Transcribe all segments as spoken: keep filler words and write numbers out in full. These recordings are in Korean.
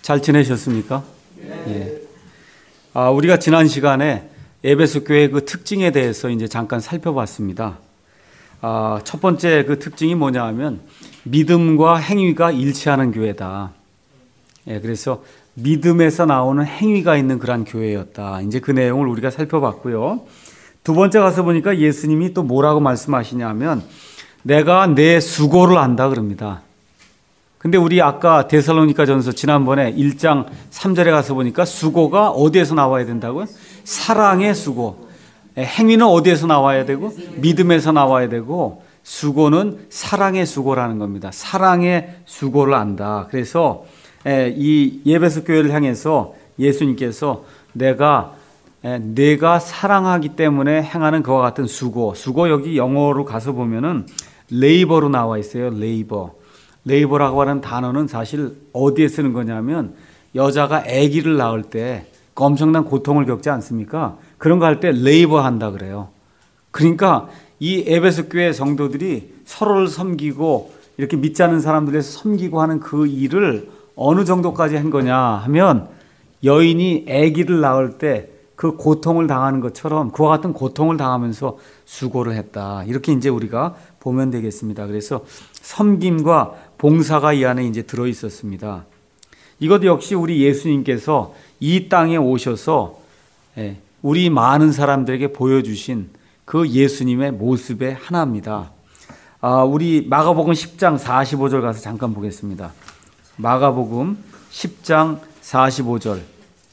잘 지내셨습니까? 예. 아, 우리가 지난 시간에 에베소 교회 그 특징에 대해서 이제 잠깐 살펴봤습니다. 아, 첫 번째 그 특징이 뭐냐 하면 믿음과 행위가 일치하는 교회다. 예, 그래서 믿음에서 나오는 행위가 있는 그러한 교회였다. 이제 그 내용을 우리가 살펴봤고요. 두 번째 가서 보니까 예수님이 또 뭐라고 말씀하시냐면 내가 내 수고를 안다 그럽니다. 근데 우리 아까 데살로니가 전서 지난번에 일 장 삼 절에 가서 보니까 수고가 어디에서 나와야 된다고요? 사랑의 수고. 행위는 어디에서 나와야 되고 믿음에서 나와야 되고 수고는 사랑의 수고라는 겁니다. 사랑의 수고를 안다. 그래서 이 에베소 교회를 향해서 예수님께서 내가 내가 사랑하기 때문에 행하는 그와 같은 수고. 수고 여기 영어로 가서 보면은 레이버로 나와 있어요. 레이버. 레이버라고 하는 단어는 사실 어디에 쓰는 거냐면 여자가 아기를 낳을 때 엄청난 고통을 겪지 않습니까? 그런 거 할 때 레이버 한다 그래요. 그러니까 이 에베소 교회 성도들이 서로를 섬기고 이렇게 믿지 않는 사람들에서 섬기고 하는 그 일을 어느 정도까지 한 거냐 하면 여인이 아기를 낳을 때 그 고통을 당하는 것처럼 그와 같은 고통을 당하면서 수고를 했다. 이렇게 이제 우리가 보면 되겠습니다. 그래서 섬김과 봉사가 이 안에 이제 들어 있었습니다. 이것 역시 우리 예수님께서 이 땅에 오셔서 우리 많은 사람들에게 보여주신 그 예수님의 모습의 하나입니다. 우리 마가복음 십 장 사십오 절 가서 잠깐 보겠습니다. 마가복음 십 장 사십오 절.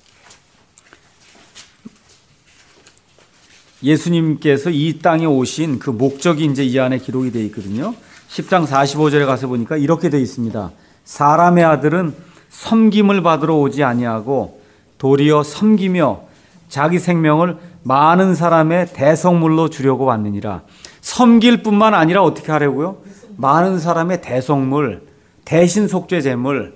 예수님께서 이 땅에 오신 그 목적이 이제 이 안에 기록이 되어 있거든요. 십 장 사십오 절에 가서 보니까 이렇게 되어 있습니다. 사람의 아들은 섬김을 받으러 오지 아니하고 도리어 섬기며 자기 생명을 많은 사람의 대성물로 주려고 왔느니라. 섬길 뿐만 아니라 어떻게 하려고요? 많은 사람의 대성물, 대신 속죄 제물,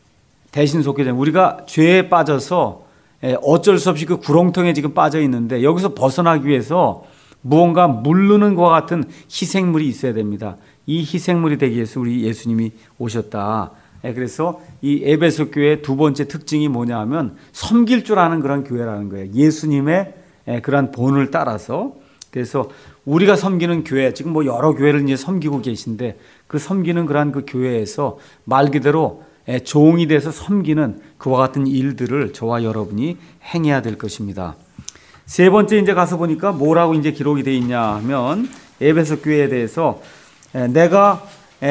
대신 속죄 제물. 우리가 죄에 빠져서 어쩔 수 없이 그 구렁텅이에 지금 빠져 있는데 여기서 벗어나기 위해서 무언가 물르는 것과 같은 희생물이 있어야 됩니다. 이 희생물이 되기 위해서 우리 예수님이 오셨다. 그래서 이 에베소 교회의 두 번째 특징이 뭐냐 하면 섬길 줄 아는 그런 교회라는 거예요. 예수님의 그런 본을 따라서. 그래서 우리가 섬기는 교회, 지금 뭐 여러 교회를 이제 섬기고 계신데 그 섬기는 그런 그 교회에서 말 그대로 종이 돼서 섬기는 그와 같은 일들을 저와 여러분이 행해야 될 것입니다. 세 번째 이제 가서 보니까 뭐라고 이제 기록이 되어 있냐 하면 에베소 교회에 대해서 내가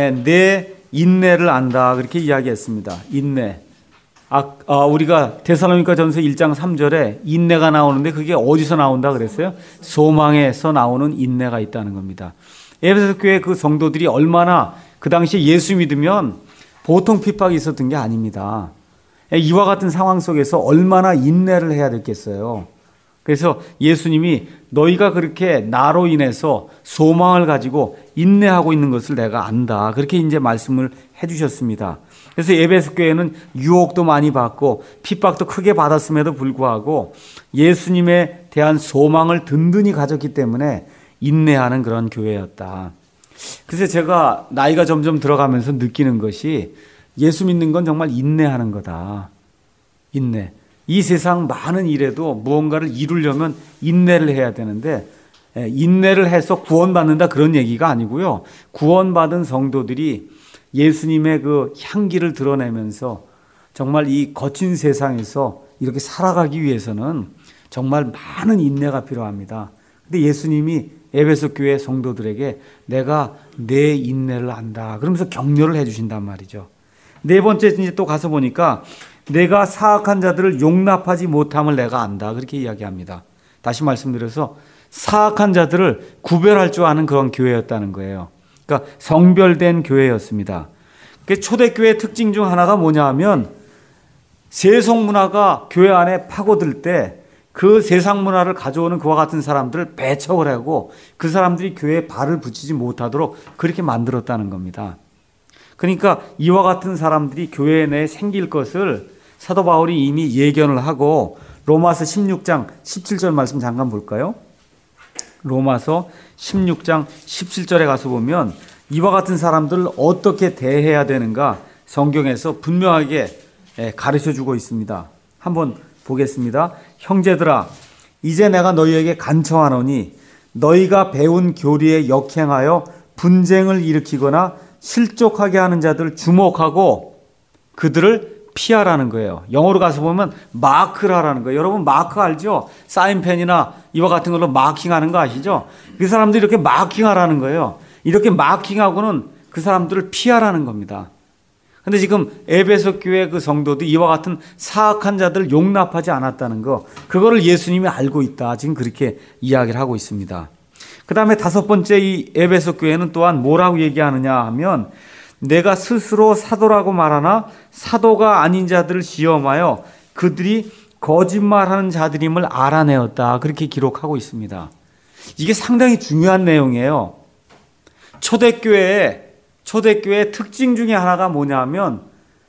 내 인내를 안다 그렇게 이야기했습니다. 인내. 아, 아 우리가 데살로니가 전서 일 장 삼 절에 인내가 나오는데 그게 어디서 나온다 그랬어요? 소망에서 나오는 인내가 있다는 겁니다. 에베소 교회 그 성도들이 얼마나 그 당시에 예수 믿으면 보통 핍박이 있었던 게 아닙니다. 이와 같은 상황 속에서 얼마나 인내를 해야 됐겠어요. 그래서 예수님이 너희가 그렇게 나로 인해서 소망을 가지고 인내하고 있는 것을 내가 안다. 그렇게 이제 말씀을 해주셨습니다. 그래서 에베소 교회는 유혹도 많이 받고 핍박도 크게 받았음에도 불구하고 예수님에 대한 소망을 든든히 가졌기 때문에 인내하는 그런 교회였다. 그래서 제가 나이가 점점 들어가면서 느끼는 것이 예수 믿는 건 정말 인내하는 거다. 인내. 이 세상 많은 일에도 무언가를 이루려면 인내를 해야 되는데 인내를 해서 구원받는다 그런 얘기가 아니고요. 구원받은 성도들이 예수님의 그 향기를 드러내면서 정말 이 거친 세상에서 이렇게 살아가기 위해서는 정말 많은 인내가 필요합니다. 근데 예수님이 에베소 교회 성도들에게 내가 내 인내를 안다. 그러면서 격려를 해 주신단 말이죠. 네 번째 이제 또 가서 보니까 내가 사악한 자들을 용납하지 못함을 내가 안다. 그렇게 이야기합니다. 다시 말씀드려서 사악한 자들을 구별할 줄 아는 그런 교회였다는 거예요. 그러니까 성별된 교회였습니다. 초대교회의 특징 중 하나가 뭐냐 하면 세속 문화가 교회 안에 파고들 때 그 세상 문화를 가져오는 그와 같은 사람들을 배척을 하고 그 사람들이 교회에 발을 붙이지 못하도록 그렇게 만들었다는 겁니다. 그러니까 이와 같은 사람들이 교회 내에 생길 것을 사도 바울이 이미 예견을 하고 로마서 십육 장 십칠 절 말씀 잠깐 볼까요? 로마서 십육 장 십칠 절에 가서 보면 이와 같은 사람들을 어떻게 대해야 되는가 성경에서 분명하게 가르쳐 주고 있습니다. 한번 보겠습니다. 형제들아, 이제 내가 너희에게 간청하노니 너희가 배운 교리에 역행하여 분쟁을 일으키거나 실족하게 하는 자들 주목하고 그들을 피하라는 거예요. 영어로 가서 보면 마크라라는 거예요. 여러분 마크 알죠? 사인펜이나 이와 같은 걸로 마킹하는 거 아시죠? 그 사람들이 이렇게 마킹하라는 거예요. 이렇게 마킹하고는 그 사람들을 피하라는 겁니다. 근데 지금 에베소 교회 그 성도도 이와 같은 사악한 자들을 용납하지 않았다는 거, 그거를 예수님이 알고 있다. 지금 그렇게 이야기를 하고 있습니다. 그 다음에 다섯 번째 이 에베소 교회는 또한 뭐라고 얘기하느냐 하면, 내가 스스로 사도라고 말하나 사도가 아닌 자들을 시험하여 그들이 거짓말하는 자들임을 알아내었다. 그렇게 기록하고 있습니다. 이게 상당히 중요한 내용이에요. 초대교회에 초대교회의 특징 중에 하나가 뭐냐면,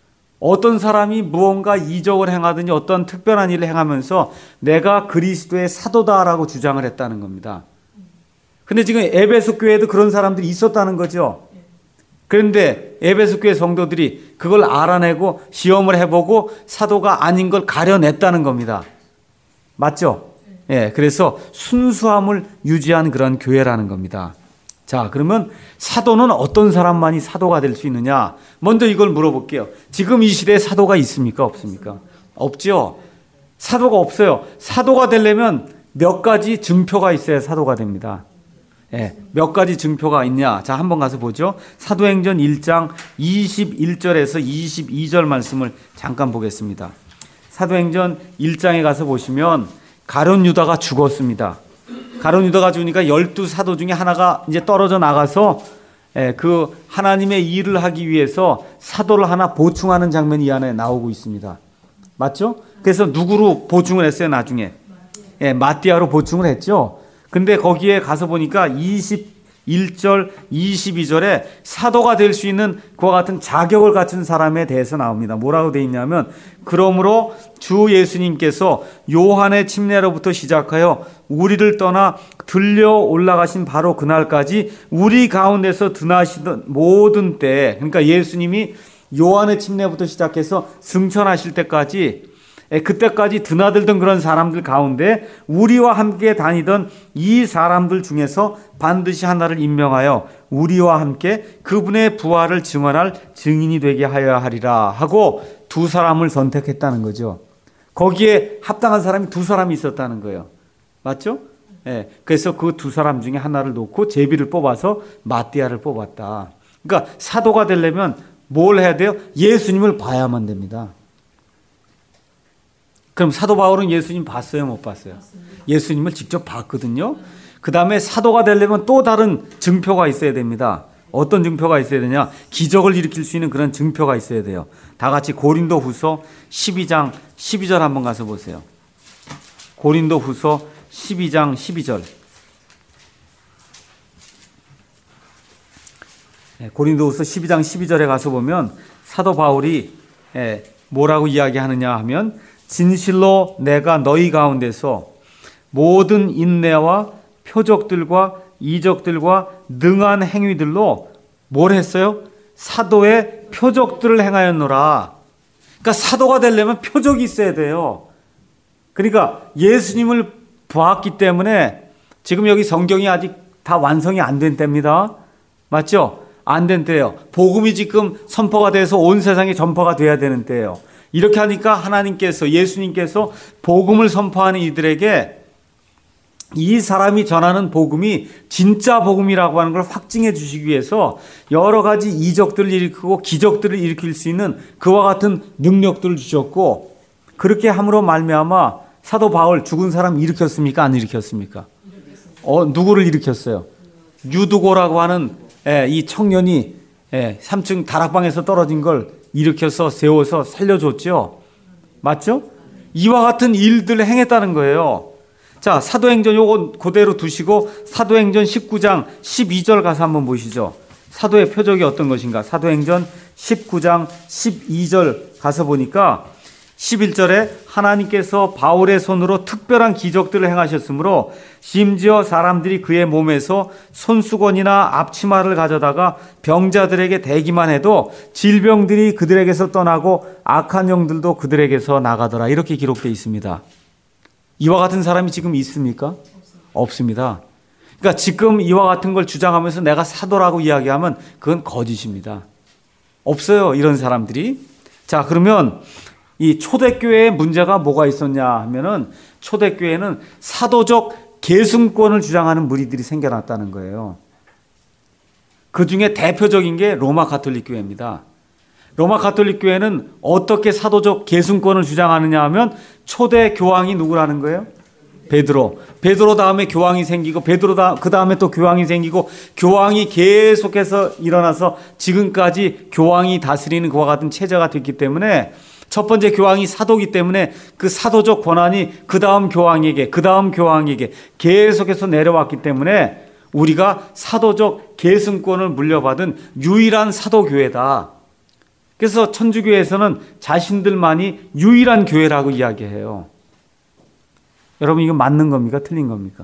어떤 사람이 무언가 이적을 행하든지 어떤 특별한 일을 행하면서 내가 그리스도의 사도다라고 주장을 했다는 겁니다. 근데 지금 에베소 교회에도 그런 사람들이 있었다는 거죠. 그런데 에베소 교회 성도들이 그걸 알아내고 시험을 해보고 사도가 아닌 걸 가려냈다는 겁니다. 맞죠? 예, 그래서 순수함을 유지한 그런 교회라는 겁니다. 자, 그러면 사도는 어떤 사람만이 사도가 될 수 있느냐? 먼저 이걸 물어볼게요. 지금 이 시대에 사도가 있습니까? 없습니까? 없죠. 사도가 없어요. 사도가 되려면 몇 가지 증표가 있어야 사도가 됩니다. 예, 몇 가지 증표가 있냐? 자, 한번 가서 보죠. 사도행전 일 장 이십일 절에서 이십이 절 말씀을 잠깐 보겠습니다. 사도행전 일 장에 가서 보시면 가룟 유다가 죽었습니다. 가룟 유다가 죽으니까 열두 사도 중에 하나가 이제 떨어져 나가서 그 하나님의 일을 하기 위해서 사도를 하나 보충하는 장면이 이 안에 나오고 있습니다. 맞죠? 그래서 누구로 보충을 했어요, 나중에? 예, 마띠아로 보충을 했죠. 근데 거기에 가서 보니까 이십일 절, 이십이 절에 사도가 될 수 있는 그와 같은 자격을 갖춘 사람에 대해서 나옵니다. 뭐라고 되어 있냐면, 그러므로 주 예수님께서 요한의 침례로부터 시작하여 우리를 떠나 들려 올라가신 바로 그날까지 우리 가운데서 드나시던 모든 때, 그러니까 예수님이 요한의 침례부터 시작해서 승천하실 때까지, 그때까지 드나들던 그런 사람들 가운데 우리와 함께 다니던 이 사람들 중에서 반드시 하나를 임명하여 우리와 함께 그분의 부활을 증언할 증인이 되게 하여야 하리라 하고 두 사람을 선택했다는 거죠. 거기에 합당한 사람이 두 사람이 있었다는 거예요. 맞죠? 예, 그래서 그 두 사람 중에 하나를 놓고 제비를 뽑아서 마띠아를 뽑았다. 그러니까 사도가 되려면 뭘 해야 돼요? 예수님을 봐야만 됩니다. 그럼 사도 바울은 예수님 봤어요, 못 봤어요? 예수님을 직접 봤거든요. 그 다음에 사도가 되려면 또 다른 증표가 있어야 됩니다. 어떤 증표가 있어야 되냐? 기적을 일으킬 수 있는 그런 증표가 있어야 돼요. 다 같이 고린도 후서 십이 장 십이 절 한번 가서 보세요. 고린도 후서 십이 장 십이 절. 고린도 후서 십이 장 십이 절에 가서 보면 사도 바울이 뭐라고 이야기하느냐 하면, 진실로 내가 너희 가운데서 모든 인내와 표적들과 이적들과 능한 행위들로 뭘 했어요? 사도의 표적들을 행하였노라. 그러니까 사도가 되려면 표적이 있어야 돼요. 그러니까 예수님을 보았기 때문에 지금 여기 성경이 아직 다 완성이 안 된 때입니다. 맞죠? 안 된 때예요. 복음이 지금 선포가 돼서 온 세상에 전파가 돼야 되는 때예요. 이렇게 하니까 하나님께서, 예수님께서 복음을 선포하는 이들에게 이 사람이 전하는 복음이 진짜 복음이라고 하는 걸 확증해 주시기 위해서 여러 가지 이적들을 일으키고 기적들을 일으킬 수 있는 그와 같은 능력들을 주셨고, 그렇게 함으로 말미암아 사도 바울 죽은 사람 일으켰습니까? 안 일으켰습니까? 어, 누구를 일으켰어요? 유두고라고 하는 예, 이 청년이 예, 삼 층 다락방에서 떨어진 걸 일으켜서 세워서 살려줬죠. 맞죠? 이와 같은 일들을 행했다는 거예요. 자, 사도행전 요거 그대로 두시고 사도행전 십구 장 십이 절 가서 한번 보시죠. 사도의 표적이 어떤 것인가? 사도행전 십구 장 십이 절 가서 보니까 십일 절에 하나님께서 바울의 손으로 특별한 기적들을 행하셨으므로 심지어 사람들이 그의 몸에서 손수건이나 앞치마를 가져다가 병자들에게 대기만 해도 질병들이 그들에게서 떠나고 악한 영들도 그들에게서 나가더라. 이렇게 기록되어 있습니다. 이와 같은 사람이 지금 있습니까? 없습니다. 그러니까 지금 이와 같은 걸 주장하면서 내가 사도라고 이야기하면 그건 거짓입니다. 없어요, 이런 사람들이. 자, 그러면 이 초대교회의 문제가 뭐가 있었냐 하면은 초대교회는 사도적 계승권을 주장하는 무리들이 생겨났다는 거예요. 그 중에 대표적인 게 로마 가톨릭 교회입니다. 로마 가톨릭 교회는 어떻게 사도적 계승권을 주장하느냐 하면 초대 교황이 누구라는 거예요? 베드로. 베드로 다음에 교황이 생기고 베드로 다, 그 다음에 또 교황이 생기고 교황이 계속해서 일어나서 지금까지 교황이 다스리는 그와 같은 체제가 됐기 때문에 첫 번째 교황이 사도기 때문에 그 사도적 권한이 그 다음 교황에게 그 다음 교황에게 계속해서 내려왔기 때문에 우리가 사도적 계승권을 물려받은 유일한 사도교회다. 그래서 천주교에서는 자신들만이 유일한 교회라고 이야기해요. 여러분 이거 맞는 겁니까? 틀린 겁니까?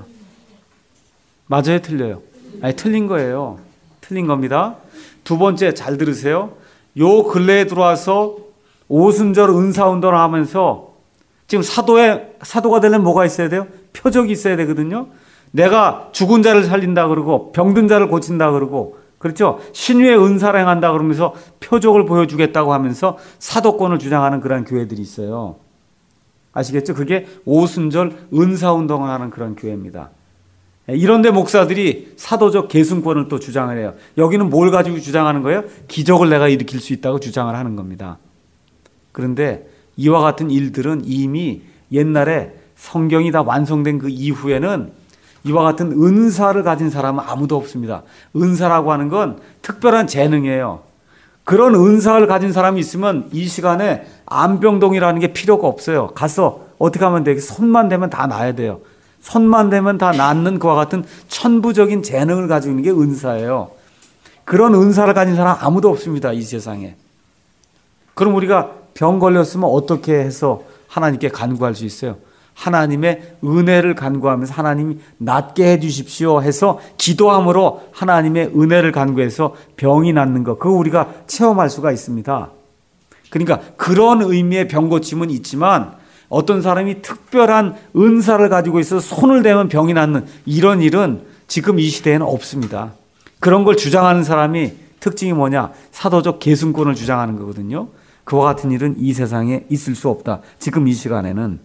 맞아요? 틀려요? 아니 틀린 거예요. 틀린 겁니다. 두 번째 잘 들으세요. 요 근래에 들어와서 오순절 은사운동을 하면서 지금 사도에, 사도가 되려면 뭐가 있어야 돼요? 표적이 있어야 되거든요. 내가 죽은 자를 살린다 그러고 병든 자를 고친다 그러고 그렇죠? 신유의 은사를 행한다 그러면서 표적을 보여주겠다고 하면서 사도권을 주장하는 그런 교회들이 있어요. 아시겠죠? 그게 오순절 은사운동을 하는 그런 교회입니다. 이런데 목사들이 사도적 계승권을 또 주장을 해요. 여기는 뭘 가지고 주장하는 거예요? 기적을 내가 일으킬 수 있다고 주장을 하는 겁니다. 그런데 이와 같은 일들은 이미 옛날에 성경이 다 완성된 그 이후에는 이와 같은 은사를 가진 사람은 아무도 없습니다. 은사라고 하는 건 특별한 재능이에요. 그런 은사를 가진 사람이 있으면 이 시간에 안병동이라는 게 필요가 없어요. 가서 어떻게 하면 돼? 손만 대면 다 나아야 돼요. 손만 대면 다 낫는 그와 같은 천부적인 재능을 가지고 있는 게 은사예요. 그런 은사를 가진 사람 아무도 없습니다. 이 세상에. 그럼 우리가 병 걸렸으면 어떻게 해서 하나님께 간구할 수 있어요? 하나님의 은혜를 간구하면서 하나님이 낫게 해 주십시오 해서 기도함으로 하나님의 은혜를 간구해서 병이 낫는 것, 그거 우리가 체험할 수가 있습니다. 그러니까 그런 의미의 병 고침은 있지만 어떤 사람이 특별한 은사를 가지고 있어서 손을 대면 병이 낫는 이런 일은 지금 이 시대에는 없습니다. 그런 걸 주장하는 사람이 특징이 뭐냐? 사도적 계승권을 주장하는 거거든요. 그와 같은 일은 이 세상에 있을 수 없다. 지금 이 시간에는.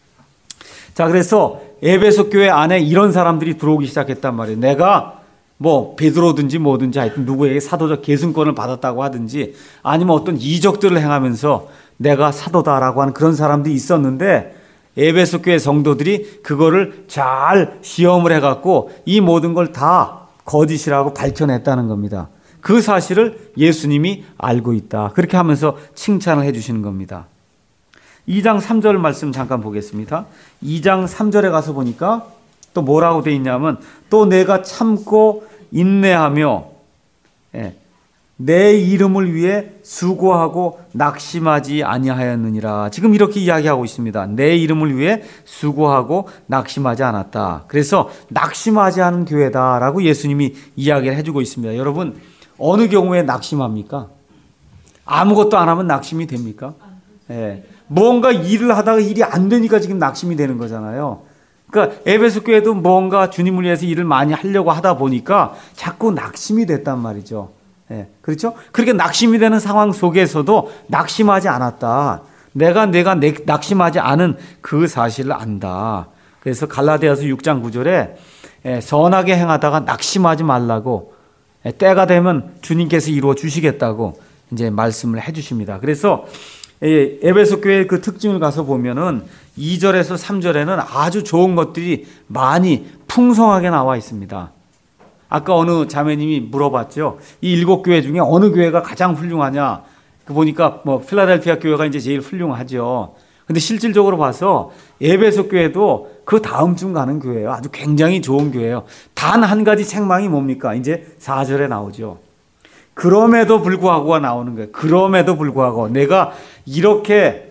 자, 그래서 에베소 교회 안에 이런 사람들이 들어오기 시작했단 말이에요. 내가 뭐 베드로든지 뭐든지 하여튼 누구에게 사도적 계승권을 받았다고 하든지 아니면 어떤 이적들을 행하면서 내가 사도다라고 하는 그런 사람들이 있었는데 에베소 교회 성도들이 그거를 잘 시험을 해갖고 이 모든 걸 다 거짓이라고 밝혀냈다는 겁니다. 그 사실을 예수님이 알고 있다. 그렇게 하면서 칭찬을 해 주시는 겁니다. 이 장 삼 절 말씀 잠깐 보겠습니다. 이 장 삼 절에 가서 보니까 또 뭐라고 되어 있냐면 또 내가 참고 인내하며 예, 내 이름을 위해 수고하고 낙심하지 아니하였느니라. 지금 이렇게 이야기하고 있습니다. 내 이름을 위해 수고하고 낙심하지 않았다. 그래서 낙심하지 않은 교회다라고 예수님이 이야기를 해주고 있습니다. 여러분 어느 경우에 낙심합니까? 아무것도 안 하면 낙심이 됩니까? 예. 뭔가 일을 하다가 일이 안 되니까 지금 낙심이 되는 거잖아요. 그러니까 에베소 교회도 뭔가 주님을 위해서 일을 많이 하려고 하다 보니까 자꾸 낙심이 됐단 말이죠. 예. 그렇죠? 그렇게 낙심이 되는 상황 속에서도 낙심하지 않았다. 내가 내가 낙심하지 않은 그 사실을 안다. 그래서 갈라디아서 육 장 구 절에 예, 선하게 행하다가 낙심하지 말라고 때가 되면 주님께서 이루어 주시겠다고 이제 말씀을 해 주십니다. 그래서 에베소 교회의 그 특징을 가서 보면은 이 절에서 삼 절에는 아주 좋은 것들이 많이 풍성하게 나와 있습니다. 아까 어느 자매님이 물어봤죠. 이 일곱 교회 중에 어느 교회가 가장 훌륭하냐? 그 보니까 뭐 필라델피아 교회가 이제 제일 훌륭하죠. 근데 실질적으로 봐서 에베소 교회도 그 다음 중 가는 교회예요. 아주 굉장히 좋은 교회예요. 단 한 가지 책망이 뭡니까? 이제 사 절에 나오죠. 그럼에도 불구하고가 나오는 거예요. 그럼에도 불구하고 내가 이렇게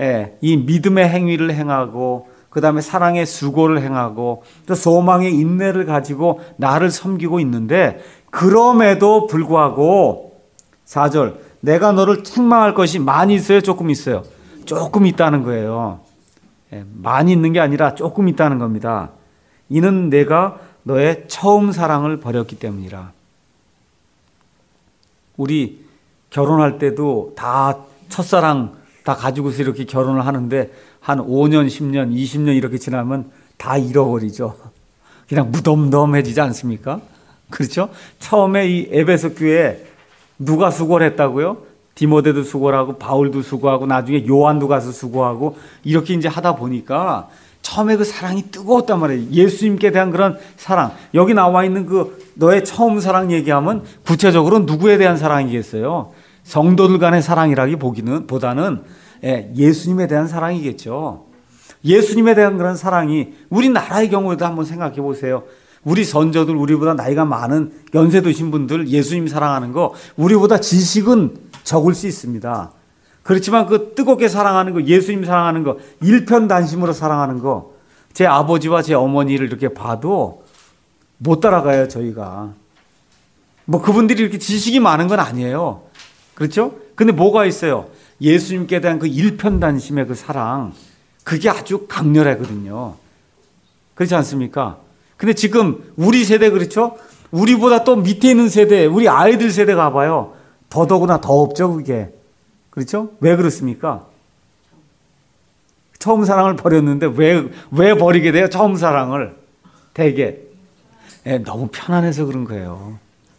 예, 이 믿음의 행위를 행하고 그 다음에 사랑의 수고를 행하고 또 소망의 인내를 가지고 나를 섬기고 있는데 그럼에도 불구하고 사 절 내가 너를 책망할 것이 많이 있어요? 조금 있어요? 조금 있다는 거예요. 예, 많이 있는 게 아니라 조금 있다는 겁니다. 이는 내가 너의 처음 사랑을 버렸기 때문이라. 우리 결혼할 때도 다 첫사랑 다 가지고서 이렇게 결혼을 하는데 한 오 년, 십 년, 이십 년 이렇게 지나면 다 잃어버리죠. 그냥 무덤덤해지지 않습니까? 그렇죠? 처음에 이 에베소 교회에 누가 수고를 했다고요? 디모데도 수고를 하고 바울도 수고하고 나중에 요한도 가서 수고하고 이렇게 이제 하다 보니까 처음에 그 사랑이 뜨거웠단 말이에요. 예수님께 대한 그런 사랑. 여기 나와 있는 그 너의 처음 사랑 얘기하면 구체적으로 누구에 대한 사랑이겠어요? 성도들 간의 사랑이라기 보기는 보다는 예수님에 대한 사랑이겠죠. 예수님에 대한 그런 사랑이 우리나라의 경우에도 한번 생각해 보세요. 우리 선조들, 우리보다 나이가 많은 연세 드신 분들 예수님 사랑하는 거 우리보다 지식은 적을 수 있습니다. 그렇지만 그 뜨겁게 사랑하는 거, 예수님 사랑하는 거, 일편단심으로 사랑하는 거, 제 아버지와 제 어머니를 이렇게 봐도 못 따라가요, 저희가. 뭐 그분들이 이렇게 지식이 많은 건 아니에요. 그렇죠? 근데 뭐가 있어요? 예수님께 대한 그 일편단심의 그 사랑, 그게 아주 강렬하거든요. 그렇지 않습니까? 근데 지금 우리 세대 그렇죠? 우리보다 또 밑에 있는 세대, 우리 아이들 세대 가봐요. 더더구나 더 없죠, 그게. 그렇죠? 왜 그렇습니까? 처음 사랑을 버렸는데 왜, 왜 버리게 돼요? 처음 사랑을. 되게. 예, 너무 편안해서 그런 거예요.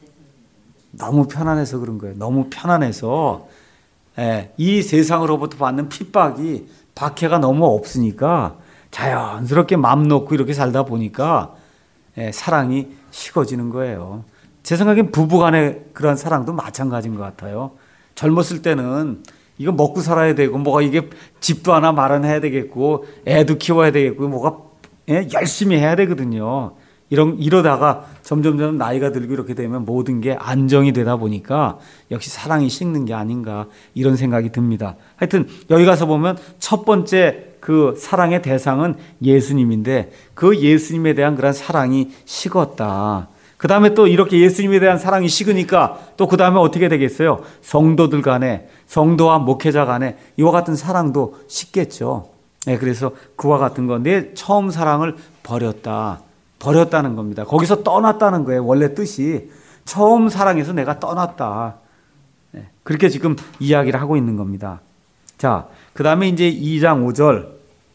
너무 편안해서 그런 거예요. 너무 편안해서. 예, 이 세상으로부터 받는 핍박이, 박해가 너무 없으니까 자연스럽게 마음 놓고 이렇게 살다 보니까 예, 사랑이 식어지는 거예요. 제 생각엔 부부 간의 그런 사랑도 마찬가지인 것 같아요. 젊었을 때는 이거 먹고 살아야 되고 뭐가 이게 집도 하나 마련해야 되겠고 애도 키워야 되겠고 뭐가 예, 열심히 해야 되거든요. 이런 이러다가 점점점 나이가 들고 이렇게 되면 모든 게 안정이 되다 보니까 역시 사랑이 식는 게 아닌가 이런 생각이 듭니다. 하여튼 여기 가서 보면 첫 번째 그 사랑의 대상은 예수님인데 그 예수님에 대한 그런 사랑이 식었다. 그 다음에 또 이렇게 예수님에 대한 사랑이 식으니까 또 그 다음에 어떻게 되겠어요? 성도들 간에, 성도와 목회자 간에 이와 같은 사랑도 식겠죠. 네, 그래서 그와 같은 거, 내 처음 사랑을 버렸다. 버렸다는 겁니다. 거기서 떠났다는 거예요. 원래 뜻이. 처음 사랑에서 내가 떠났다. 네, 그렇게 지금 이야기를 하고 있는 겁니다. 자, 그 다음에 이제 이 장 오 절.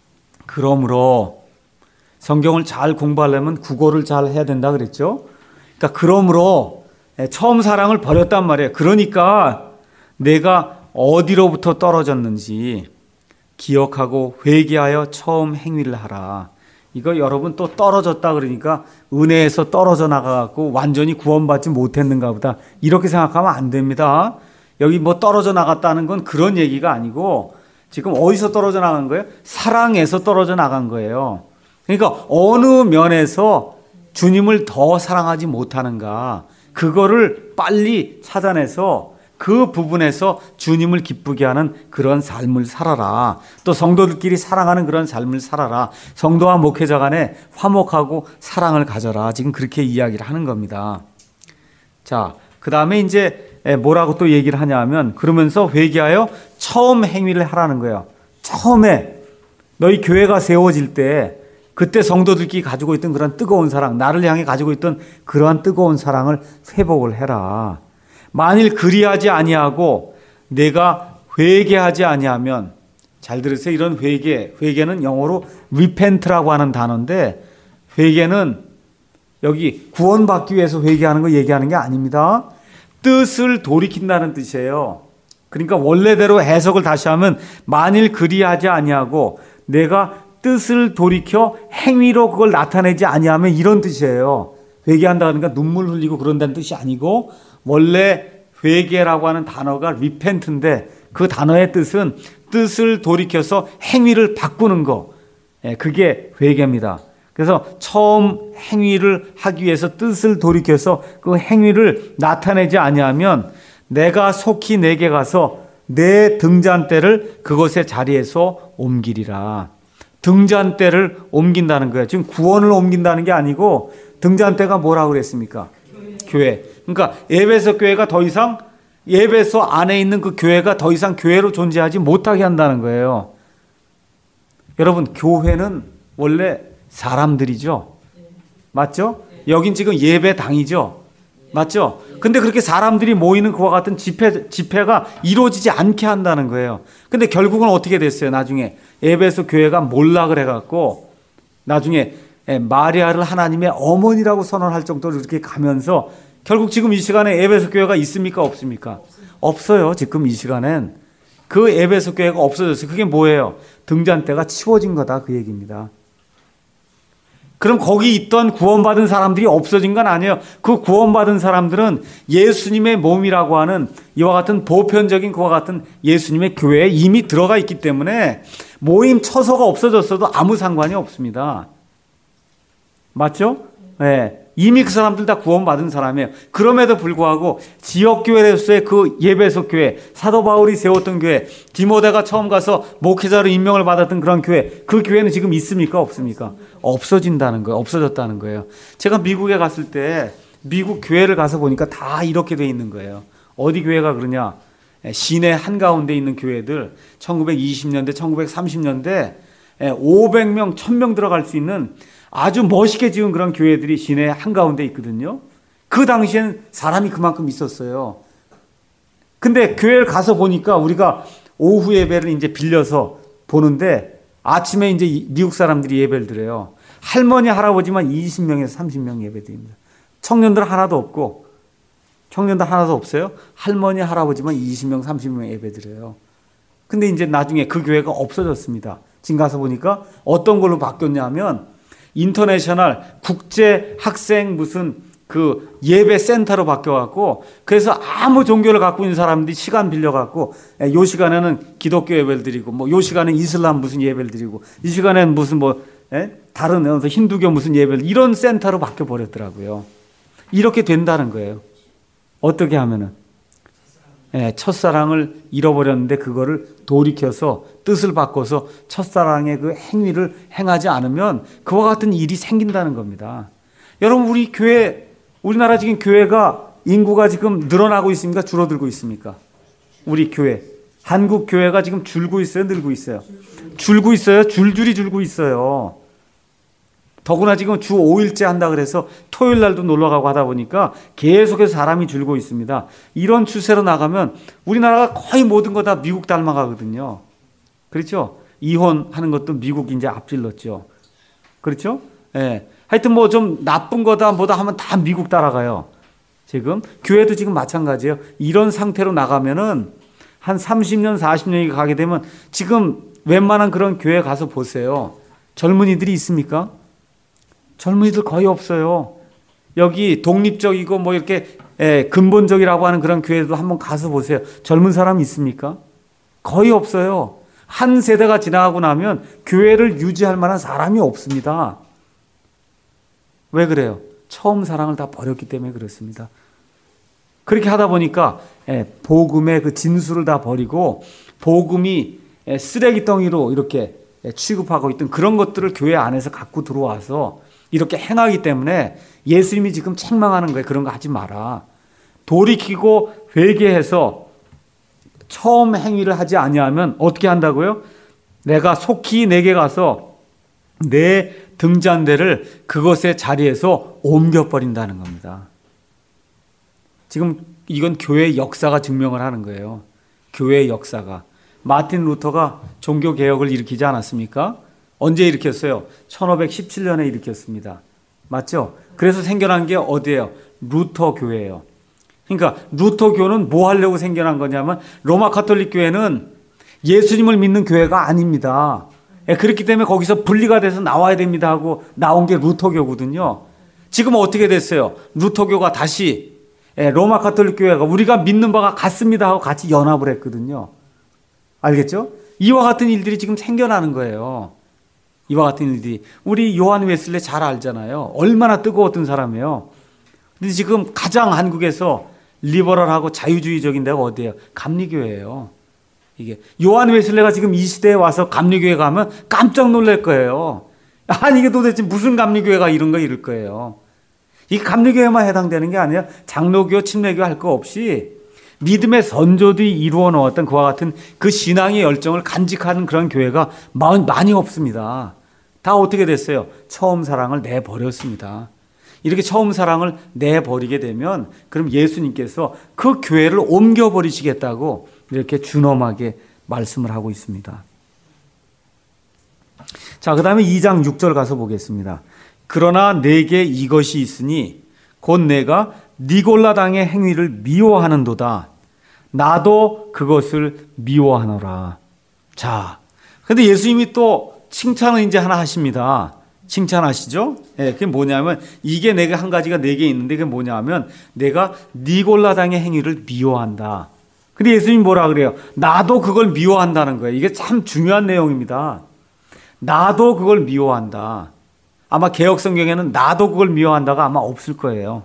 그러므로 성경을 잘 공부하려면 국어를 잘 해야 된다 그랬죠? 그러니까 그러므로 처음 사랑을 버렸단 말이에요. 그러니까 내가 어디로부터 떨어졌는지 기억하고 회개하여 처음 행위를 하라. 이거 여러분 또 떨어졌다 그러니까 은혜에서 떨어져 나가갖고 완전히 구원받지 못했는가 보다 이렇게 생각하면 안 됩니다. 여기 뭐 떨어져 나갔다는 건 그런 얘기가 아니고 지금 어디서 떨어져 나간 거예요? 사랑에서 떨어져 나간 거예요. 그러니까 어느 면에서 주님을 더 사랑하지 못하는가 그거를 빨리 찾아내서 그 부분에서 주님을 기쁘게 하는 그런 삶을 살아라. 또 성도들끼리 사랑하는 그런 삶을 살아라. 성도와 목회자 간에 화목하고 사랑을 가져라. 지금 그렇게 이야기를 하는 겁니다. 자, 그 다음에 이제 뭐라고 또 얘기를 하냐면 그러면서 회개하여 처음 행위를 하라는 거예요. 처음에 너희 교회가 세워질 때 그때 성도들끼리 가지고 있던 그런 뜨거운 사랑, 나를 향해 가지고 있던 그러한 뜨거운 사랑을 회복을 해라. 만일 그리하지 아니하고 내가 회개하지 아니하면, 잘 들으세요. 이런 회개, 회개는 영어로 repent라고 하는 단어인데 회개는 여기 구원받기 위해서 회개하는 거 얘기하는 게 아닙니다. 뜻을 돌이킨다는 뜻이에요. 그러니까 원래대로 해석을 다시 하면 만일 그리하지 아니하고 내가 뜻을 돌이켜 행위로 그걸 나타내지 아니하면 이런 뜻이에요. 회개한다 그러니까 눈물 흘리고 그런다는 뜻이 아니고 원래 회개라고 하는 단어가 repent인데 그 단어의 뜻은 뜻을 돌이켜서 행위를 바꾸는 거. 그게 회개입니다. 그래서 처음 행위를 하기 위해서 뜻을 돌이켜서 그 행위를 나타내지 아니하면 내가 속히 내게 가서 내 등잔대를 그것의 자리에서 옮기리라. 등잔대를 옮긴다는 거예요. 지금 구원을 옮긴다는 게 아니고 등잔대가 뭐라고 그랬습니까? 교회. 그러니까 에베소 교회가 더 이상 에베소 안에 있는 그 교회가 더 이상 교회로 존재하지 못하게 한다는 거예요. 여러분, 교회는 원래 사람들이죠. 맞죠? 여긴 지금 예배당이죠. 맞죠? 근데 그렇게 사람들이 모이는 그와 같은 집회, 집회가 이루어지지 않게 한다는 거예요. 근데 결국은 어떻게 됐어요? 나중에 에베소 교회가 몰락을 해갖고 나중에 마리아를 하나님의 어머니라고 선언할 정도로 이렇게 가면서 결국 지금 이 시간에 에베소 교회가 있습니까? 없습니까? 없어요. 지금 이 시간엔. 그 에베소 교회가 없어졌어요. 그게 뭐예요? 등잔대가 치워진 거다, 그 얘기입니다. 그럼 거기 있던 구원받은 사람들이 없어진 건 아니에요. 그 구원받은 사람들은 예수님의 몸이라고 하는 이와 같은 보편적인 그와 같은 예수님의 교회에 이미 들어가 있기 때문에 모임 처소가 없어졌어도 아무 상관이 없습니다. 맞죠? 네. 이미 그 사람들 다 구원받은 사람이에요. 그럼에도 불구하고 지역교회로서의 그 예배소 교회, 사도 바울이 세웠던 교회, 디모데가 처음 가서 목회자로 임명을 받았던 그런 교회, 그 교회는 지금 있습니까? 없습니까? 없어진다는 거예요. 없어졌다는 거예요. 제가 미국에 갔을 때 미국 교회를 가서 보니까 다 이렇게 돼 있는 거예요. 어디 교회가 그러냐? 시내 한가운데 있는 교회들, 천구백이십 년대, 천구백삼십 년대 오백 명, 천 명 들어갈 수 있는 아주 멋있게 지은 그런 교회들이 시내 한가운데 있거든요. 그 당시엔 사람이 그만큼 있었어요. 근데 교회를 가서 보니까 우리가 오후 예배를 이제 빌려서 보는데 아침에 이제 미국 사람들이 예배를 드려요. 할머니, 할아버지만 이십 명에서 삼십 명 예배 드립니다. 청년들 하나도 없고, 청년들 하나도 없어요. 할머니, 할아버지만 이십 명, 삼십 명 예배 드려요. 근데 이제 나중에 그 교회가 없어졌습니다. 지금 가서 보니까 어떤 걸로 바뀌었냐면 인터내셔널 국제 학생 무슨 그 예배 센터로 바뀌어갖고, 그래서 아무 종교를 갖고 있는 사람들이 시간 빌려갖고 요 시간에는 기독교 예배를 드리고, 뭐 요 시간에는 이슬람 무슨 예배를 드리고, 이 시간에는 무슨 뭐 에? 다른 힌두교 무슨 예배를, 이런 센터로 바뀌어 버렸더라고요. 이렇게 된다는 거예요. 어떻게 하면은 예, 첫사랑을 잃어버렸는데 그거를 돌이켜서 뜻을 바꿔서 첫사랑의 그 행위를 행하지 않으면 그와 같은 일이 생긴다는 겁니다. 여러분, 우리 교회, 우리나라 지금 교회가 인구가 지금 늘어나고 있습니까? 줄어들고 있습니까? 우리 교회, 한국 교회가 지금 줄고 있어요? 늘고 있어요? 줄고 있어요? 줄줄이 줄고 있어요. 더구나 지금 주 오 일째 한다 그래서 토요일 날도 놀러 가고 하다 보니까 계속해서 사람이 줄고 있습니다. 이런 추세로 나가면 우리나라가 거의 모든 거 다 미국 닮아가거든요. 그렇죠? 이혼하는 것도 미국이 이제 앞질렀죠. 그렇죠? 예. 하여튼 뭐 좀 나쁜 거다 뭐다 하면 다 미국 따라가요. 지금 교회도 지금 마찬가지예요. 이런 상태로 나가면은 한 삼십 년, 사십 년이 가게 되면 지금 웬만한 그런 교회 가서 보세요. 젊은이들이 있습니까? 젊은이들 거의 없어요. 여기 독립적이고 뭐 이렇게 예, 근본적이라고 하는 그런 교회도 한번 가서 보세요. 젊은 사람 있습니까? 거의 없어요. 한 세대가 지나가고 나면 교회를 유지할 만한 사람이 없습니다. 왜 그래요? 처음 사랑을 다 버렸기 때문에 그렇습니다. 그렇게 하다 보니까 예, 복음의 그 진수를 다 버리고 복음이 예, 쓰레기덩이로 이렇게 예, 취급하고 있던 그런 것들을 교회 안에서 갖고 들어와서 이렇게 행하기 때문에 예수님이 지금 책망하는 거예요. 그런 거 하지 마라. 돌이키고 회개해서 처음 행위를 하지 아니하면 어떻게 한다고요? 내가 속히 내게 가서 내 등잔대를 그것의 자리에서 옮겨버린다는 겁니다. 지금 이건 교회의 역사가 증명을 하는 거예요. 교회의 역사가. 마틴 루터가 종교개혁을 일으키지 않았습니까? 언제 일으켰어요? 천오백십칠 년에 일으켰습니다. 맞죠? 그래서 생겨난 게 어디예요? 루터 교회예요. 그러니까 루터 교는 뭐 하려고 생겨난 거냐면 로마 가톨릭 교회는 예수님을 믿는 교회가 아닙니다. 그렇기 때문에 거기서 분리가 돼서 나와야 됩니다 하고 나온 게 루터교거든요. 지금 어떻게 됐어요? 루터교가 다시 로마 가톨릭 교회가 우리가 믿는 바가 같습니다 하고 같이 연합을 했거든요. 알겠죠? 이와 같은 일들이 지금 생겨나는 거예요. 이와 같은 일들이. 우리 요한 웨슬리 잘 알잖아요. 얼마나 뜨거웠던 사람이에요. 근데 지금 가장 한국에서 리버럴하고 자유주의적인 데가 어디예요? 감리교회예요. 이게 요한 웨슬레가 지금 이 시대에 와서 감리교회 가면 깜짝 놀랄 거예요. 아니 이게 도대체 무슨 감리교회가 이런 거 이럴 거예요. 이 감리교회만 해당되는 게 아니라 장로교, 침례교 할 거 없이 믿음의 선조들이 이루어 놓았던 그와 같은 그 신앙의 열정을 간직하는 그런 교회가 많이 없습니다. 다 어떻게 됐어요? 처음 사랑을 내버렸습니다. 이렇게 처음 사랑을 내버리게 되면 그럼 예수님께서 그 교회를 옮겨버리시겠다고 이렇게 준엄하게 말씀을 하고 있습니다. 자, 그 다음에 이 장 육 절 가서 보겠습니다. 그러나 내게 이것이 있으니 곧 내가 니골라당의 행위를 미워하는도다. 나도 그것을 미워하노라. 자, 근데 예수님이 또 칭찬을 이제 하나 하십니다. 칭찬하시죠? 예, 네, 그게 뭐냐면 이게 내가 한 가지가 네 개 있는데 그게 뭐냐면 내가 니골라당의 행위를 미워한다. 근데 예수님이 뭐라 그래요? 나도 그걸 미워한다는 거예요. 이게 참 중요한 내용입니다. 나도 그걸 미워한다. 아마 개역 성경에는 나도 그걸 미워한다가 아마 없을 거예요.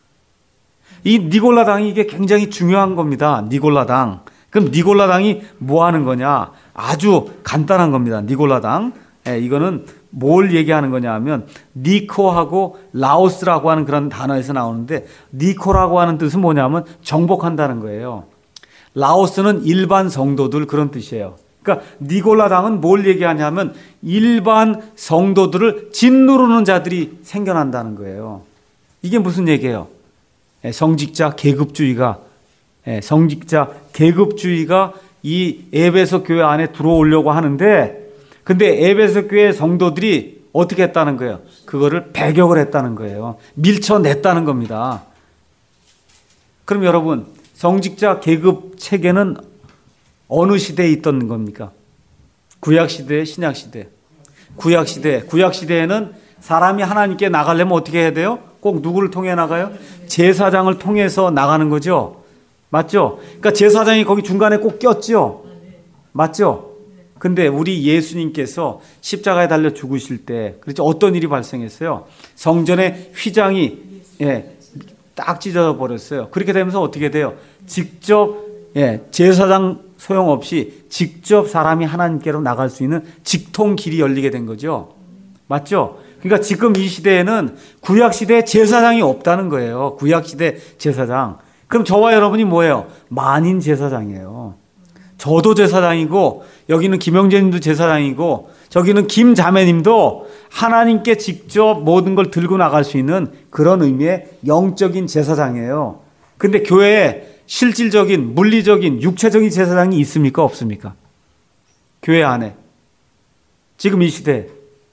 이 니골라당이 이게 굉장히 중요한 겁니다. 니골라당. 그럼 니골라당이 뭐 하는 거냐? 아주 간단한 겁니다. 니골라당. 예, 이거는 뭘 얘기하는 거냐 하면 니코하고 라오스라고 하는 그런 단어에서 나오는데 니코라고 하는 뜻은 뭐냐면 정복한다는 거예요. 라오스는 일반 성도들 그런 뜻이에요. 그러니까 니골라당은 뭘 얘기하냐면 일반 성도들을 짓누르는 자들이 생겨난다는 거예요. 이게 무슨 얘기예요? 성직자 계급주의가 성직자 계급주의가 이 에베소 교회 안에 들어오려고 하는데 근데 에베소 교회 성도들이 어떻게 했다는 거예요? 그거를 배격을 했다는 거예요. 밀쳐냈다는 겁니다. 그럼 여러분 성직자 계급 체계는 어느 시대에 있던 겁니까? 구약시대, 신약시대. 구약시대. 구약시대에는 사람이 하나님께 나가려면 어떻게 해야 돼요? 꼭 누구를 통해 나가요? 제사장을 통해서 나가는 거죠. 맞죠? 그러니까 제사장이 거기 중간에 꼭 꼈죠. 맞죠? 근데 우리 예수님께서 십자가에 달려 죽으실 때 그렇죠? 어떤 일이 발생했어요? 성전의 휘장이 예, 딱 찢어져 버렸어요. 그렇게 되면서 어떻게 돼요? 직접 예, 제사장 소용없이 직접 사람이 하나님께로 나갈 수 있는 직통 길이 열리게 된 거죠. 맞죠? 그러니까 지금 이 시대에는 구약시대에 제사장이 없다는 거예요. 구약시대 제사장. 그럼 저와 여러분이 뭐예요? 만인 제사장이에요. 저도 제사장이고 여기는 김영재님도 제사장이고 저기는 김자매님도 하나님께 직접 모든 걸 들고 나갈 수 있는 그런 의미의 영적인 제사장이에요. 근데 교회에 실질적인 물리적인 육체적인 제사장이 있습니까? 없습니까? 교회 안에 지금 이 시대에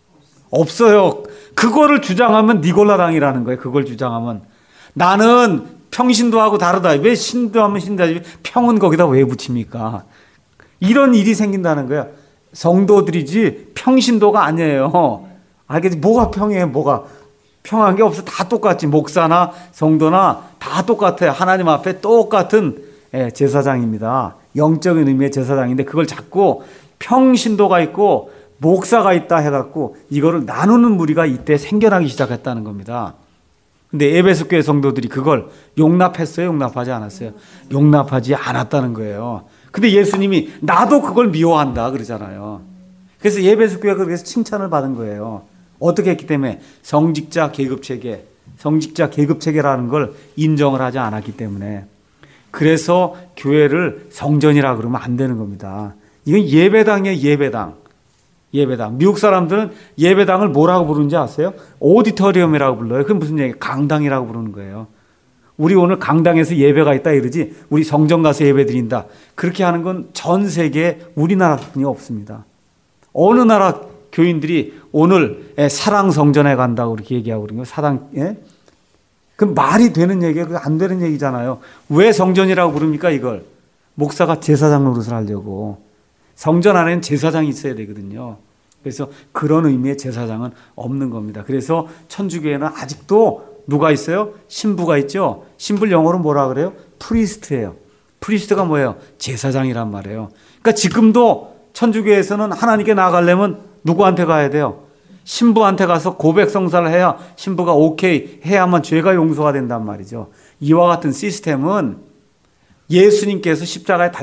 없어요. 그거를 주장하면 니골라당이라는 거예요. 그걸 주장하면 나는 평신도하고 다르다. 왜 신도하면 신도하지 평은 거기다 왜 붙입니까? 이런 일이 생긴다는 거예요. 성도들이지 평신도가 아니에요. 알겠지? 뭐가 평이에요? 뭐가 평한 게 없어. 다 똑같지. 목사나 성도나 다 똑같아요. 하나님 앞에 똑같은 제사장입니다. 영적인 의미의 제사장인데 그걸 자꾸 평신도가 있고 목사가 있다 해갖고 이거를 나누는 무리가 이때 생겨나기 시작했다는 겁니다. 근데 에베소 교회 성도들이 그걸 용납했어요? 용납하지 않았어요? 용납하지 않았다는 거예요. 근데 예수님이 나도 그걸 미워한다 그러잖아요. 그래서 에베소 교회가 그래서 칭찬을 받은 거예요. 어떻게 했기 때문에? 성직자 계급체계, 성직자 계급체계라는 걸 인정을 하지 않았기 때문에. 그래서 교회를 성전이라 그러면 안 되는 겁니다. 이건 예배당이에요. 예배당. 예배당. 미국 사람들은 예배당을 뭐라고 부르는지 아세요? 오디토리움이라고 불러요. 그게 무슨 얘기예요? 강당이라고 부르는 거예요. 우리 오늘 강당에서 예배가 있다 이러지 우리 성전 가서 예배 드린다. 그렇게 하는 건 전 세계에 우리나라뿐이 없습니다. 어느 나라 교인들이 오늘 사랑 성전에 간다고 그렇게 얘기하고 그러는 거예요. 사랑, 예? 그 말이 되는 얘기예요. 그게 안 되는 얘기잖아요. 왜 성전이라고 부릅니까 이걸? 목사가 제사장 노릇을 하려고. 성전 안에는 제사장이 있어야 되거든요. 그래서 그런 의미의 제사장은 없는 겁니다. 그래서 천주교회는 아직도 누가 있어요? 신부가 있죠. 신부를 영어로 뭐라 그래요? 프리스트예요. 프리스트가 뭐예요? 제사장이란 말이에요. 그러니까 지금도 천주교회에서는 하나님께 나아가려면 누구한테 가야 돼요? 신부한테 가서 고백 성사를 해야 신부가 오케이 해야만 죄가 용서가 된단 말이죠. 이와 같은 시스템은 예수님께서 십자가에 달려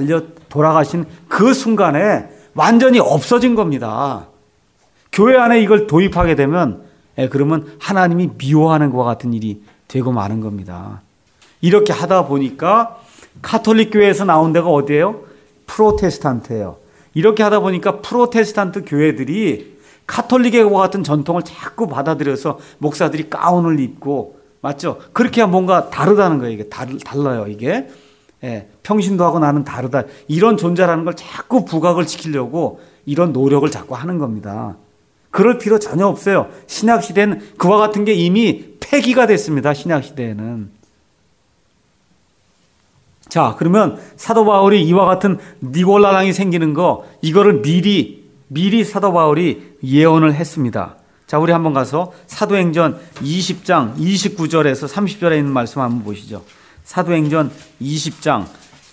돌아가신 그 순간에 완전히 없어진 겁니다. 교회 안에 이걸 도입하게 되면 예, 그러면 하나님이 미워하는 것과 같은 일이 되고 마는 겁니다. 이렇게 하다 보니까 카톨릭 교회에서 나온 데가 어디예요? 프로테스탄트예요. 이렇게 하다 보니까 프로테스탄트 교회들이 카톨릭과 같은 전통을 자꾸 받아들여서 목사들이 가운을 입고, 맞죠? 그렇게 하면 뭔가 다르다는 거예요. 이게 달, 달라요, 이게. 예, 평신도하고 나는 다르다. 이런 존재라는 걸 자꾸 부각을 시키려고 이런 노력을 자꾸 하는 겁니다. 그럴 필요 전혀 없어요. 신약시대는 그와 같은 게 이미 폐기가 됐습니다. 신약시대에는. 자, 그러면 사도 바울이 이와 같은 니골라당이 생기는 거, 이거를 미리 미리 사도 바울이 예언을 했습니다. 자, 우리 한번 가서 사도행전 이십 장 이십구 절에서 삼십 절에 있는 말씀 한번 보시죠. 사도행전 이십 장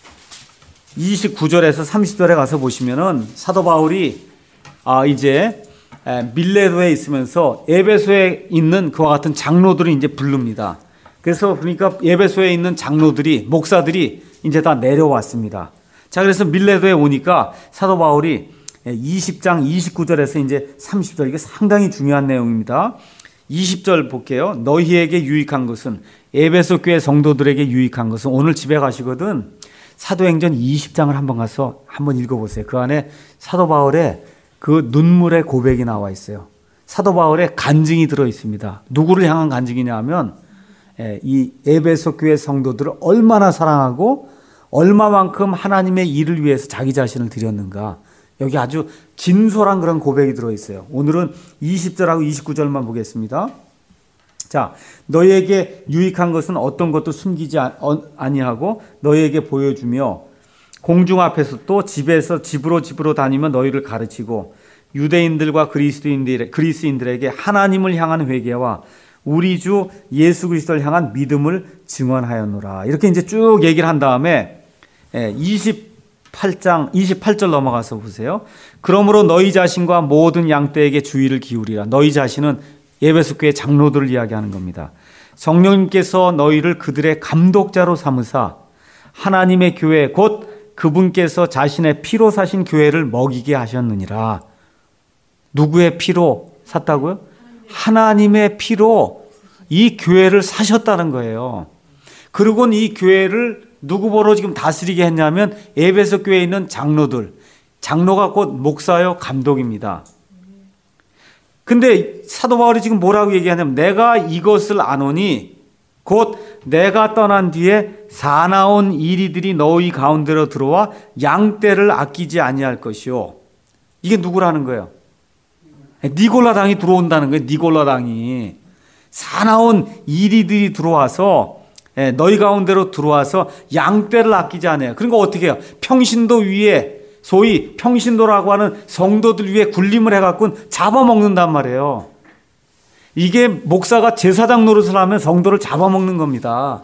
이십구 절에서 삼십 절에 가서 보시면은 사도 바울이 아 이제 밀레도에 있으면서 에베소에 있는 그와 같은 장로들을 이제 부릅니다. 그래서 그러니까 에베소에 있는 장로들이, 목사들이 이제 다 내려왔습니다. 자, 그래서 밀레도에 오니까 사도 바울이 이십 장 이십구 절에서 이제 삼십 절, 이게 상당히 중요한 내용입니다. 이십 절 볼게요. 너희에게 유익한 것은, 에베소 교회 성도들에게 유익한 것은, 오늘 집에 가시거든 사도행전 이십 장을 한번 가서 한번 읽어보세요. 그 안에 사도 바울의 그 눈물의 고백이 나와 있어요. 사도 바울의 간증이 들어 있습니다. 누구를 향한 간증이냐 하면 이 에베소 교회 성도들을 얼마나 사랑하고 얼마만큼 하나님의 일을 위해서 자기 자신을 드렸는가. 여기 아주 진솔한 그런 고백이 들어있어요. 오늘은 이십 절하고 이십구 절만 보겠습니다. 자, 너희에게 유익한 것은 어떤 것도 숨기지 아니하고 너희에게 보여주며 공중 앞에서 또 집에서 집으로 집으로 다니며 너희를 가르치고 유대인들과 그리스도인들, 그리스인들에게 하나님을 향한 회개와 우리 주 예수 그리스도를 향한 믿음을 증언하였노라. 이렇게 이제 쭉 얘기를 한 다음에 이십팔 장 이십팔 절 넘어가서 보세요. 그러므로 너희 자신과 모든 양떼에게 주의를 기울이라. 너희 자신은 에베소 교회 장로들을 이야기하는 겁니다. 성령님께서 너희를 그들의 감독자로 삼으사 하나님의 교회 곧 그분께서 자신의 피로 사신 교회를 먹이게 하셨느니라. 누구의 피로 샀다고요? 하나님의 피로 이 교회를 사셨다는 거예요. 그리고 이 교회를 누구 보러 지금 다스리게 했냐면 에베소 교회에 있는 장로들. 장로가 곧 목사요 감독입니다. 근데 사도 바울이 지금 뭐라고 얘기하냐면 내가 이것을 아노니 곧 내가 떠난 뒤에 사나운 이리들이 너희 가운데로 들어와 양떼를 아끼지 아니할 것이요. 이게 누구라는 거예요? 니골라당이 들어온다는 거예요. 니골라당이. 사나운 이리들이 들어와서 너희 가운데로 들어와서 양떼를 아끼지 않아요. 그러니까 어떻게 해요? 평신도 위에 소위 평신도라고 하는 성도들 위에 군림을 해갖고 잡아먹는단 말이에요. 이게 목사가 제사장 노릇을 하면 성도를 잡아먹는 겁니다.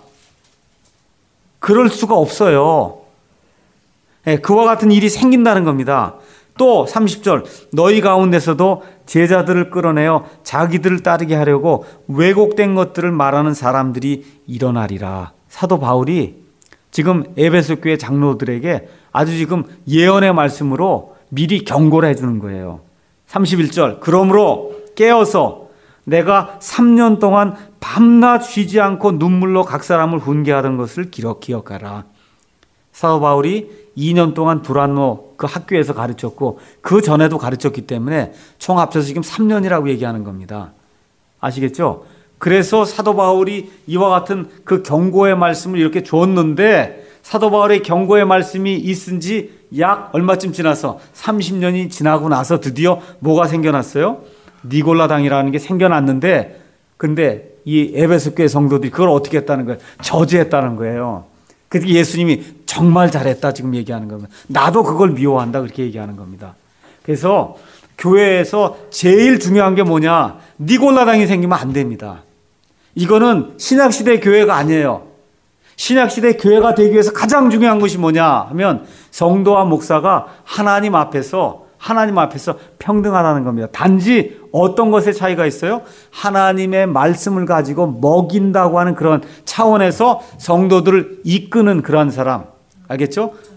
그럴 수가 없어요. 그와 같은 일이 생긴다는 겁니다. 또 삼십 절 너희 가운데서도 제자들을 끌어내어 자기들을 따르게 하려고 왜곡된 것들을 말하는 사람들이 일어나리라. 사도 바울이 지금 에베소 교회 장로들에게 아주 지금 예언의 말씀으로 미리 경고를 해주는 거예요. 삼십일 절 그러므로 깨어서 내가 삼 년 동안 밤낮 쉬지 않고 눈물로 각 사람을 훈계하던 것을 기록, 기억하라. 사도 바울이 이 년 동안 두란노 그 학교에서 가르쳤고 그 전에도 가르쳤기 때문에 총 합쳐서 지금 삼 년이라고 얘기하는 겁니다. 아시겠죠? 그래서 사도 바울이 이와 같은 그 경고의 말씀을 이렇게 줬는데 사도 바울의 경고의 말씀이 있은 지 약 얼마쯤 지나서 삼십 년이 지나고 나서 드디어 뭐가 생겨났어요? 니골라당이라는 게 생겨났는데 근데 이 에베소 교회 성도들이 그걸 어떻게 했다는 거예요? 저지했다는 거예요. 그래서 예수님이 정말 잘했다 지금 얘기하는 겁니다. 나도 그걸 미워한다 그렇게 얘기하는 겁니다. 그래서 교회에서 제일 중요한 게 뭐냐? 니골라당이 생기면 안 됩니다. 이거는 신약시대 교회가 아니에요. 신약시대 교회가 되기 위해서 가장 중요한 것이 뭐냐 하면 성도와 목사가 하나님 앞에서 하나님 앞에서 평등하다는 겁니다. 단지 어떤 것에 차이가 있어요? 하나님의 말씀을 가지고 먹인다고 하는 그런 차원에서 성도들을 이끄는 그런 사람. 알겠죠?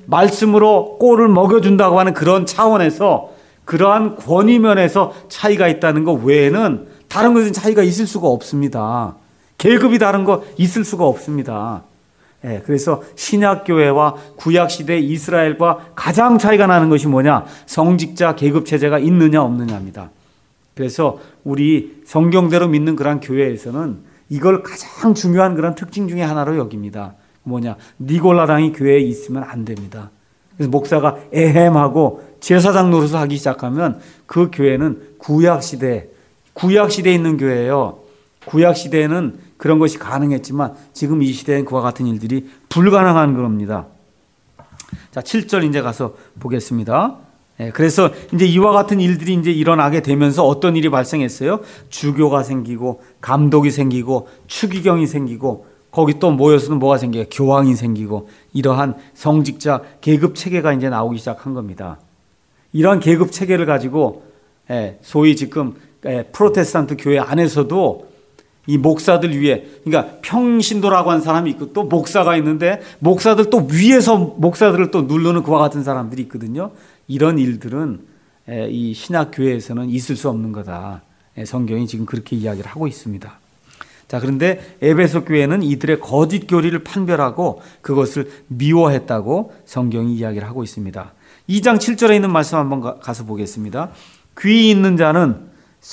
말씀으로 꼴을 먹여준다고 하는 그런 차원에서 그러한 권위면에서 차이가 있다는 것 외에는 다른 것은 차이가 있을 수가 없습니다. 계급이 다른 거 있을 수가 없습니다. 예, 그래서 신약교회와 구약시대 이스라엘과 가장 차이가 나는 것이 뭐냐? 성직자 계급체제가 있느냐 없느냐입니다. 그래서 우리 성경대로 믿는 그런 교회에서는 이걸 가장 중요한 그런 특징 중에 하나로 여깁니다. 뭐냐? 니골라당이 교회에 있으면 안 됩니다. 그래서 목사가 에헴하고 제사장 노릇을 하기 시작하면 그 교회는 구약시대, 구약시대에 있는 교회예요. 구약시대에는 그런 것이 가능했지만 지금 이 시대엔 그와 같은 일들이 불가능한 겁니다. 자, 칠 절 이제 가서 보겠습니다. 예, 그래서 이제 이와 같은 일들이 이제 일어나게 되면서 어떤 일이 발생했어요? 주교가 생기고 감독이 생기고 추기경이 생기고 거기 또 모여서는 뭐가 생겨요? 교황이 생기고 이러한 성직자 계급 체계가 이제 나오기 시작한 겁니다. 이러한 계급 체계를 가지고 예, 소위 지금 예, 프로테스탄트 교회 안에서도 이 목사들 위에, 그러니까 평신도라고 하는 사람이 있고 또 목사가 있는데 목사들 또 위에서 목사들을 또 누르는 그와 같은 사람들이 있거든요. 이런 일들은 이 신약교회에서는 있을 수 없는 거다. 성경이 지금 그렇게 이야기를 하고 있습니다. 자, 그런데 에베소 교회는 이들의 거짓 교리를 판별하고 그것을 미워했다고 성경이 이야기를 하고 있습니다. 이 장 칠 절에 있는 말씀 한번 가서 보겠습니다. 귀 있는 자는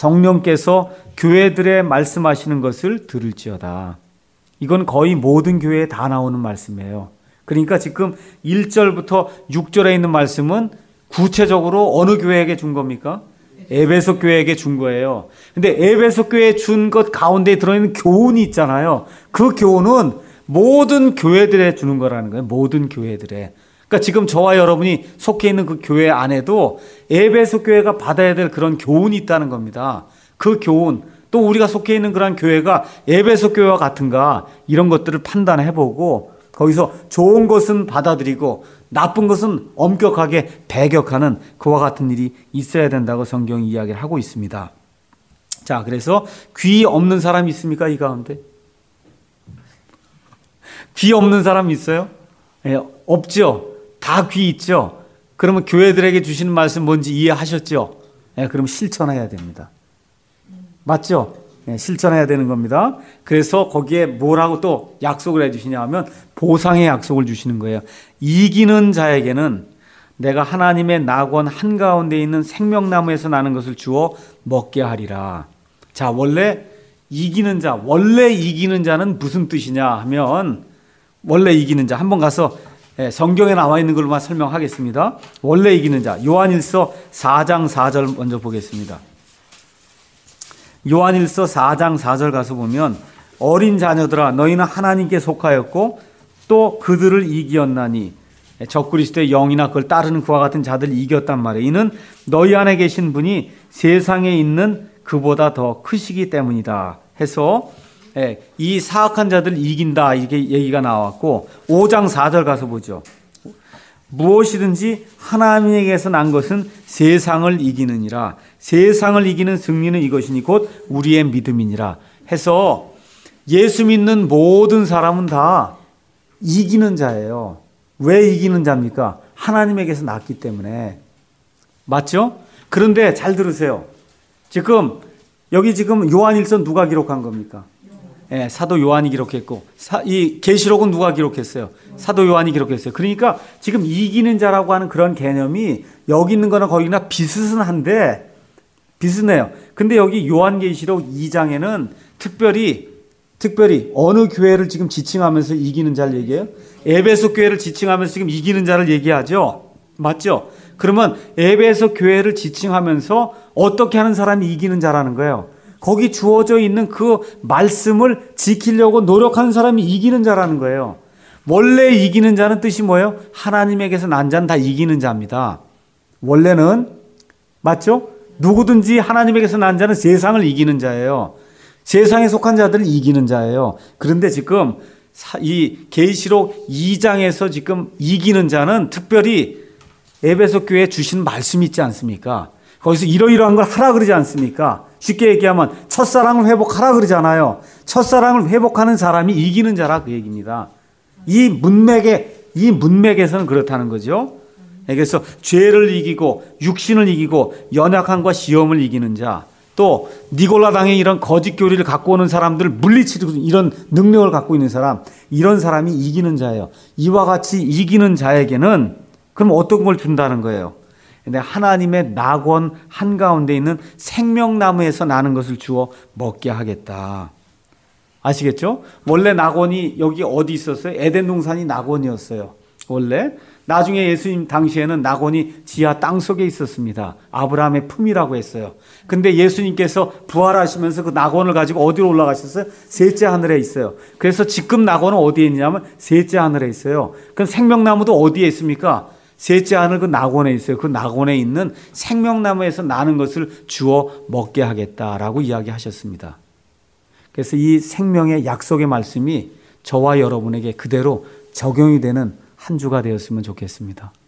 성령께서 교회들의 말씀하시는 것을 들을지어다. 이건 거의 모든 교회에 다 나오는 말씀이에요. 그러니까 지금 일 절부터 육 절에 있는 말씀은 구체적으로 어느 교회에게 준 겁니까? 에베소 교회에게 준 거예요. 근데 에베소 교회에 준 것 가운데 들어있는 교훈이 있잖아요. 그 교훈은 모든 교회들에 주는 거라는 거예요. 모든 교회들에. 그러니까 지금 저와 여러분이 속해 있는 그 교회 안에도 에베소 교회가 받아야 될 그런 교훈이 있다는 겁니다. 그 교훈, 또 우리가 속해 있는 그런 교회가 에베소 교회와 같은가 이런 것들을 판단해보고 거기서 좋은 것은 받아들이고 나쁜 것은 엄격하게 배격하는 그와 같은 일이 있어야 된다고 성경이 이야기를 하고 있습니다. 자, 그래서 귀 없는 사람이 있습니까? 이 가운데? 귀 없는 사람이 있어요? 예, 없죠. 다 귀 있죠. 그러면 교회들에게 주시는 말씀 뭔지 이해하셨죠? 예, 그럼 실천해야 됩니다. 맞죠? 예, 실천해야 되는 겁니다. 그래서 거기에 뭐라고 또 약속을 해주시냐 하면 보상의 약속을 주시는 거예요. 이기는 자에게는 내가 하나님의 낙원 한가운데 있는 생명나무에서 나는 것을 주어 먹게 하리라. 자, 원래 이기는 자, 원래 이기는 자는 무슨 뜻이냐 하면 원래 이기는 자, 한번 가서 성경에 나와 있는 걸로만 설명하겠습니다. 원래 이기는 자, 요한일서 사 장 사 절 먼저 보겠습니다. 요한일서 사 장 사 절 가서 보면 어린 자녀들아 너희는 하나님께 속하였고 또 그들을 이기었나니 적그리스도의 영이나 그걸 따르는 그와 같은 자들을 이겼단 말이에요. 이는 너희 안에 계신 분이 세상에 있는 그보다 더 크시기 때문이다 해서 예, 이 사악한 자들을 이긴다 이게 얘기가 나왔고 오 장 사 절 가서 보죠. 무엇이든지 하나님에게서 난 것은 세상을 이기느니라. 세상을 이기는 승리는 이것이니 곧 우리의 믿음이니라 해서 예수 믿는 모든 사람은 다 이기는 자예요. 왜 이기는 자입니까? 하나님에게서 났기 때문에. 맞죠? 그런데 잘 들으세요. 지금 여기 지금 요한일서 누가 기록한 겁니까? 예, 사도 요한이 기록했고 사, 이 계시록은 누가 기록했어요? 사도 요한이 기록했어요. 그러니까 지금 이기는 자라고 하는 그런 개념이 여기 있는 거나 거기나 비슷은 한데 비슷해요. 근데 여기 요한계시록 이 장에는 특별히 특별히 어느 교회를 지금 지칭하면서 이기는 자를 얘기해요? 에베소 교회를 지칭하면서 지금 이기는 자를 얘기하죠. 맞죠? 그러면 에베소 교회를 지칭하면서 어떻게 하는 사람이 이기는 자라는 거예요? 거기 주어져 있는 그 말씀을 지키려고 노력하는 사람이 이기는 자라는 거예요. 원래 이기는 자는 뜻이 뭐예요? 하나님에게서 난 자는 다 이기는 자입니다. 원래는 맞죠? 누구든지 하나님에게서 난 자는 세상을 이기는 자예요. 세상에 속한 자들을 이기는 자예요. 그런데 지금 이 계시록 이 장에서 지금 이기는 자는 특별히 에베소 교회에 주신 말씀이 있지 않습니까? 거기서 이러이러한 걸 하라 그러지 않습니까? 쉽게 얘기하면 첫사랑을 회복하라 그러잖아요. 첫사랑을 회복하는 사람이 이기는 자라 그 얘기입니다. 이 문맥에 이 문맥에서는 그렇다는 거죠. 그래서 죄를 이기고 육신을 이기고 연약함과 시험을 이기는 자, 또 니골라당의 이런 거짓 교리를 갖고 오는 사람들을 물리치는 이런 능력을 갖고 있는 사람, 이런 사람이 이기는 자예요. 이와 같이 이기는 자에게는 그럼 어떤 걸 준다는 거예요? 근데 하나님의 낙원 한가운데 있는 생명나무에서 나는 것을 주어 먹게 하겠다. 아시겠죠? 원래 낙원이 여기 어디 있었어요? 에덴 동산이 낙원이었어요. 원래. 나중에 예수님 당시에는 낙원이 지하 땅속에 있었습니다. 아브라함의 품이라고 했어요. 근데 예수님께서 부활하시면서 그 낙원을 가지고 어디로 올라가셨어요? 셋째 하늘에 있어요. 그래서 지금 낙원은 어디에 있냐면 셋째 하늘에 있어요. 그럼 생명나무도 어디에 있습니까? 셋째 하늘 그 낙원에 있어요. 그 낙원에 있는 생명나무에서 나는 것을 주어 먹게 하겠다라고 이야기하셨습니다. 그래서 이 생명의 약속의 말씀이 저와 여러분에게 그대로 적용이 되는 한 주가 되었으면 좋겠습니다.